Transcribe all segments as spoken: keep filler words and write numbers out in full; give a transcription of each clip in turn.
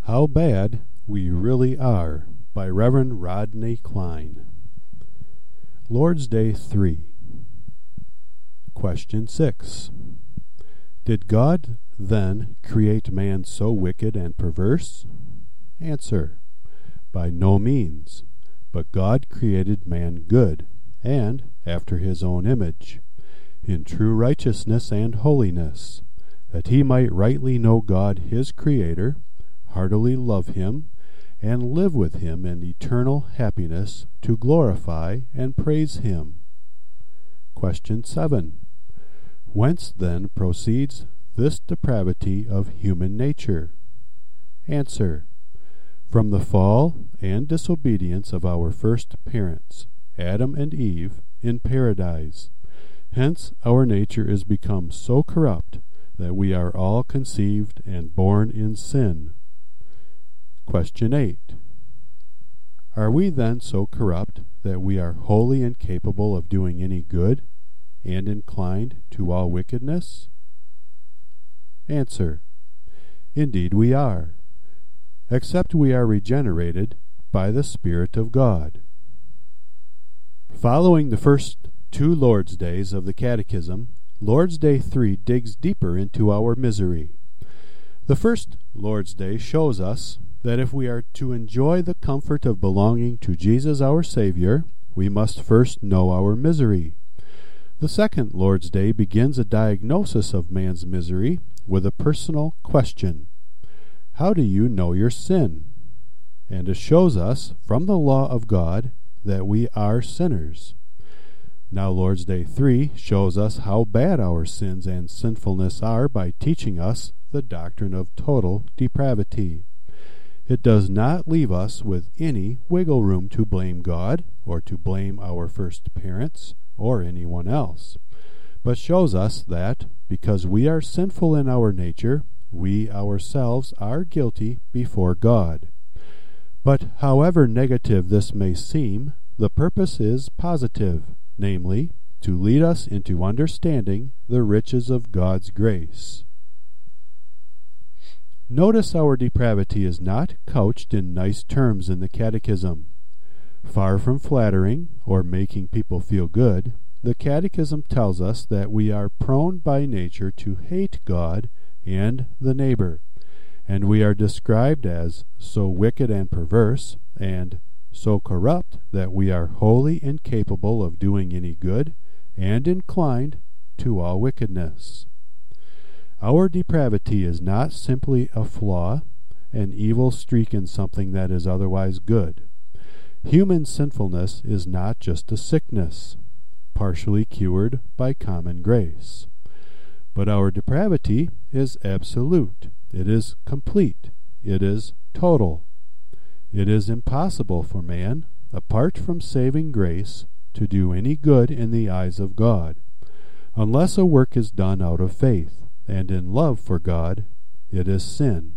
How Bad We Really Are by Reverend Rodney Klein. Lord's Day three. Question six. Did God then create man so wicked and perverse? Answer. By no means, but God created man good, and after his own image, in true righteousness and holiness, that he might rightly know God his Creator, heartily love him, and live with him in eternal happiness to glorify and praise him. Question seven. Whence then proceeds this depravity of human nature? Answer. From the fall and disobedience of our first parents, Adam and Eve, in paradise. Hence our nature is become so corrupt that we are all conceived and born in sin. Question eight. Are we then so corrupt that we are wholly incapable of doing any good, and inclined to all wickedness? Answer. Indeed we are, except we are regenerated by the Spirit of God. Following the first two Lord's Days of the Catechism, Lord's Day three digs deeper into our misery. The first Lord's Day shows us that if we are to enjoy the comfort of belonging to Jesus our Savior, we must first know our misery. The second Lord's Day begins a diagnosis of man's misery with a personal question. How do you know your sin? And it shows us from the law of God that we are sinners. Now Lord's Day three shows us how bad our sins and sinfulness are by teaching us the doctrine of total depravity. It does not leave us with any wiggle room to blame God or to blame our first parents or anyone else, but shows us that because we are sinful in our nature, we ourselves are guilty before God. But however negative this may seem, the purpose is positive, namely, to lead us into understanding the riches of God's grace. Notice our depravity is not couched in nice terms in the Catechism. Far from flattering or making people feel good, the Catechism tells us that we are prone by nature to hate God and the neighbor, and we are described as so wicked and perverse, and so corrupt that we are wholly incapable of doing any good, and inclined to all wickedness. Our depravity is not simply a flaw, an evil streak in something that is otherwise good. Human sinfulness is not just a sickness, partially cured by common grace. But our depravity is absolute. It is complete. It is total. It is impossible for man, apart from saving grace, to do any good in the eyes of God, unless a work is done out of faith, and in love for God. It is sin.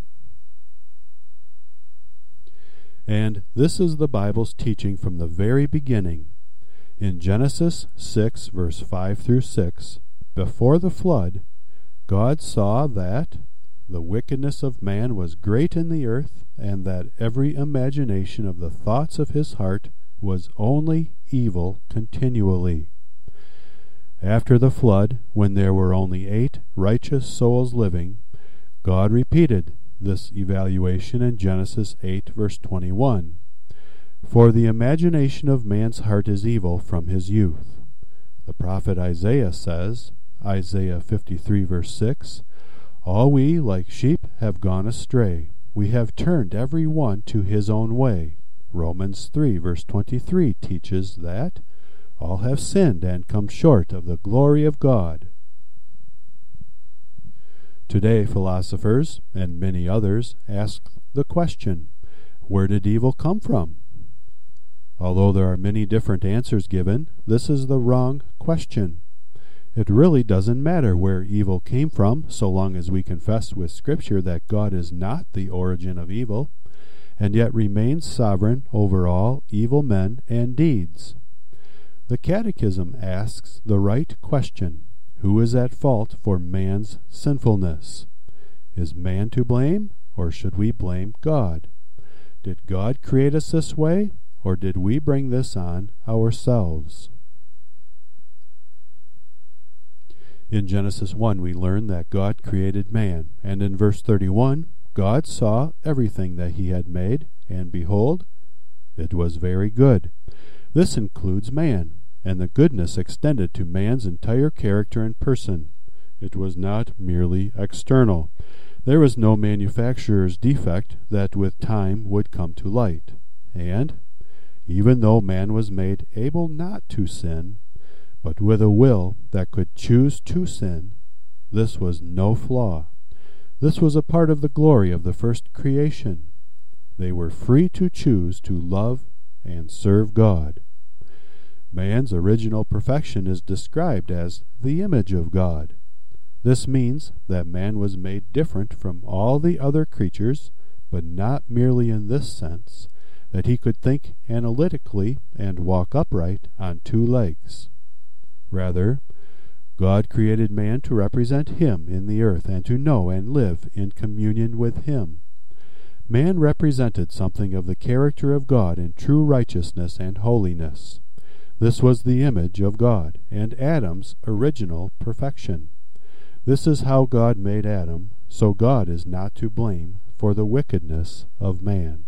And this is the Bible's teaching from the very beginning. In Genesis six, verse five through six, before the flood, God saw that the wickedness of man was great in the earth, and that every imagination of the thoughts of his heart was only evil continually. After the flood, when there were only eight righteous souls living, God repeated this evaluation in Genesis eight, verse twenty-one. For the imagination of man's heart is evil from his youth. The prophet Isaiah says, Isaiah fifty-three, verse six, All we, like sheep, have gone astray. We have turned every one to his own way. Romans three, verse twenty-three teaches that all have sinned and come short of the glory of God. Today, philosophers, and many others, ask the question, where did evil come from? Although there are many different answers given, this is the wrong question. It really doesn't matter where evil came from, so long as we confess with Scripture that God is not the origin of evil, and yet remains sovereign over all evil men and deeds. The Catechism asks the right question. Who is at fault for man's sinfulness? Is man to blame, or should we blame God? Did God create us this way, or did we bring this on ourselves? In Genesis one, we learn that God created man, and in verse thirty-one, God saw everything that he had made, and behold, it was very good. This includes man, and the goodness extended to man's entire character and person. It was not merely external. There was no manufacturer's defect that with time would come to light. And, even though man was made able not to sin, but with a will that could choose to sin, this was no flaw. This was a part of the glory of the first creation. They were free to choose to love and serve God. Man's original perfection is described as the image of God. This means that man was made different from all the other creatures, but not merely in this sense, that he could think analytically and walk upright on two legs. Rather, God created man to represent him in the earth and to know and live in communion with him. Man represented something of the character of God in true righteousness and holiness. This was the image of God and Adam's original perfection. This is how God made Adam, so God is not to blame for the wickedness of man.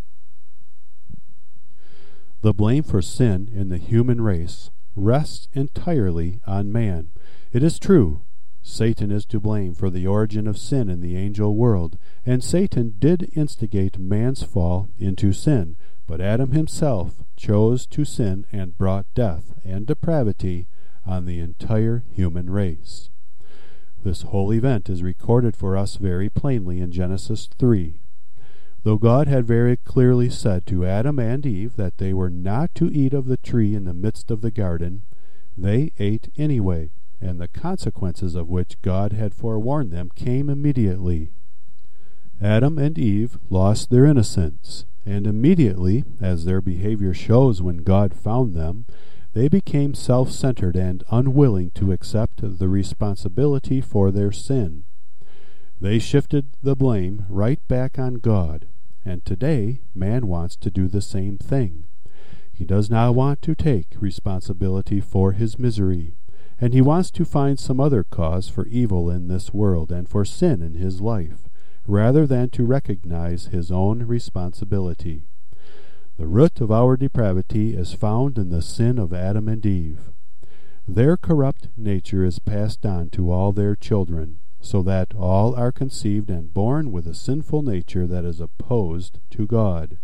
The blame for sin in the human race rests entirely on man. It is true, Satan is to blame for the origin of sin in the angel world, and Satan did instigate man's fall into sin, but Adam himself chose to sin and brought death and depravity on the entire human race. This whole event is recorded for us very plainly in Genesis three. Though God had very clearly said to Adam and Eve that they were not to eat of the tree in the midst of the garden, they ate anyway, and the consequences of which God had forewarned them came immediately. Adam and Eve lost their innocence, and immediately, as their behavior shows when God found them, they became self-centered and unwilling to accept the responsibility for their sin. They shifted the blame right back on God, and today man wants to do the same thing. He does not want to take responsibility for his misery, and he wants to find some other cause for evil in this world and for sin in his life, rather than to recognize his own responsibility. The root of our depravity is found in the sin of Adam and Eve. Their corrupt nature is passed on to all their children, so that all are conceived and born with a sinful nature that is opposed to God.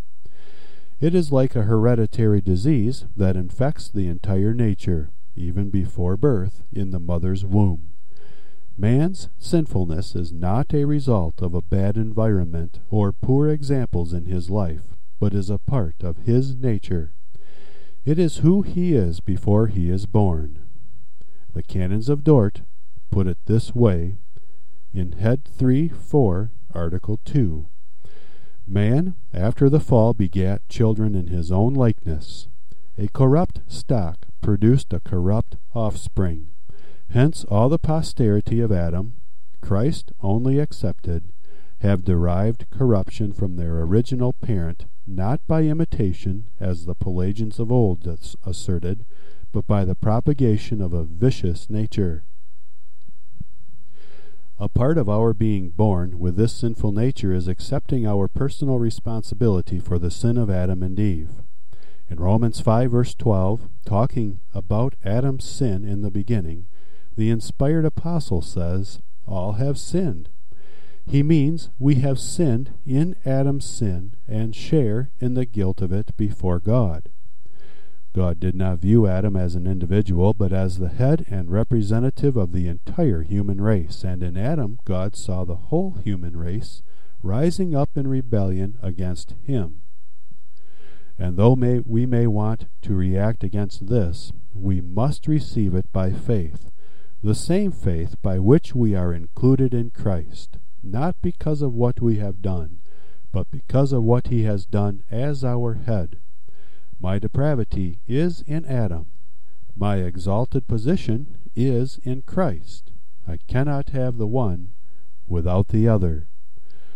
It is like a hereditary disease that infects the entire nature, even before birth in the mother's womb. Man's sinfulness is not a result of a bad environment or poor examples in his life, but is a part of his nature. It is who he is before he is born. The Canons of Dort put it this way in Head three four, Article two. Man, after the fall, begat children in his own likeness. A corrupt stock produced a corrupt offspring. Hence all the posterity of Adam, Christ only excepted, have derived corruption from their original parent, not by imitation, as the Pelagians of old asserted, but by the propagation of a vicious nature. A part of our being born with this sinful nature is accepting our personal responsibility for the sin of Adam and Eve. In Romans five, verse twelve, talking about Adam's sin in the beginning, the inspired apostle says, "All have sinned." He means we have sinned in Adam's sin and share in the guilt of it before God. God did not view Adam as an individual, but as the head and representative of the entire human race, and in Adam God saw the whole human race rising up in rebellion against him. And though may, we may want to react against this, we must receive it by faith, the same faith by which we are included in Christ, not because of what we have done, but because of what he has done as our head. My depravity is in Adam. My exalted position is in Christ. I cannot have the one without the other.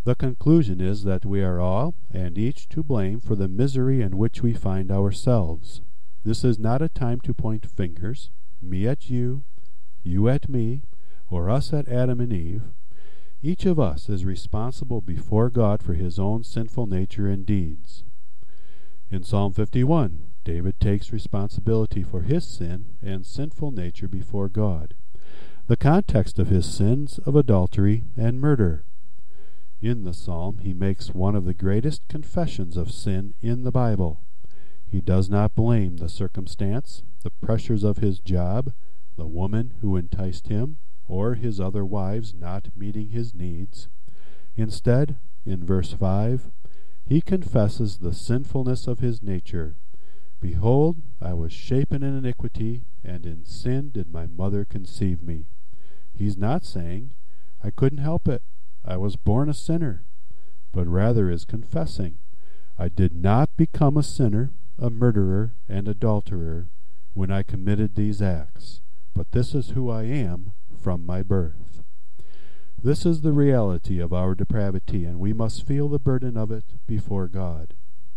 The conclusion is that we are all and each to blame for the misery in which we find ourselves. This is not a time to point fingers, me at you, you at me, or us at Adam and Eve. Each of us is responsible before God for his own sinful nature and deeds. In Psalm fifty-one, David takes responsibility for his sin and sinful nature before God. The context of his sins of adultery and murder. In the psalm, he makes one of the greatest confessions of sin in the Bible. He does not blame the circumstance, the pressures of his job, the woman who enticed him, or his other wives not meeting his needs. Instead, in verse five, he confesses the sinfulness of his nature. Behold, I was shapen in iniquity, and in sin did my mother conceive me. He's not saying, I couldn't help it, I was born a sinner, but rather is confessing, I did not become a sinner, a murderer, and adulterer when I committed these acts, but this is who I am from my birth. This is the reality of our depravity, and we must feel the burden of it before God.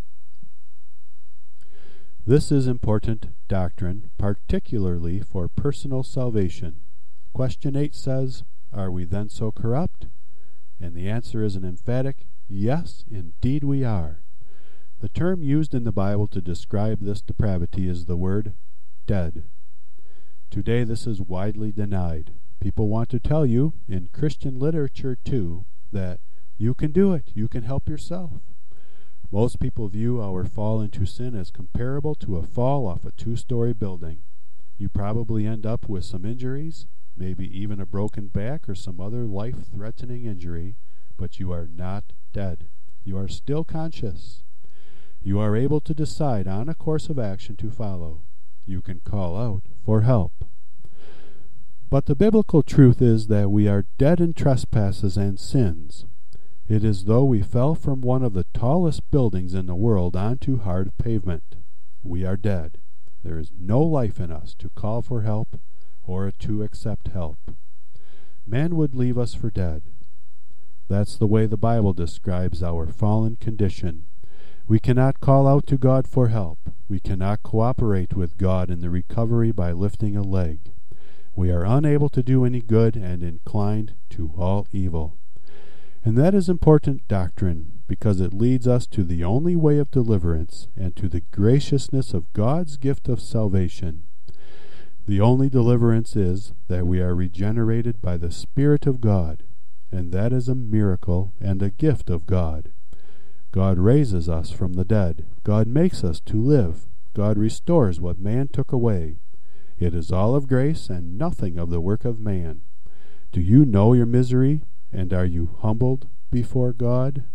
This is important doctrine, particularly for personal salvation. Question eight says, are we then so corrupt? And the answer is an emphatic, yes, indeed we are. The term used in the Bible to describe this depravity is the word dead. Today this is widely denied. People want to tell you, in Christian literature too, that you can do it, you can help yourself. Most people view our fall into sin as comparable to a fall off a two-story building. You probably end up with some injuries, maybe even a broken back or some other life-threatening injury, but you are not dead. You are still conscious. You are able to decide on a course of action to follow. You can call out for help. But the biblical truth is that we are dead in trespasses and sins. It is as though we fell from one of the tallest buildings in the world onto hard pavement. We are dead. There is no life in us to call for help or to accept help. Man would leave us for dead. That's the way the Bible describes our fallen condition. We cannot call out to God for help. We cannot cooperate with God in the recovery by lifting a leg. We are unable to do any good and inclined to all evil. And that is important doctrine, because it leads us to the only way of deliverance and to the graciousness of God's gift of salvation. The only deliverance is that we are regenerated by the Spirit of God, and that is a miracle and a gift of God. God raises us from the dead. God makes us to live. God restores what man took away. It is all of grace and nothing of the work of man. Do you know your misery, and are you humbled before God?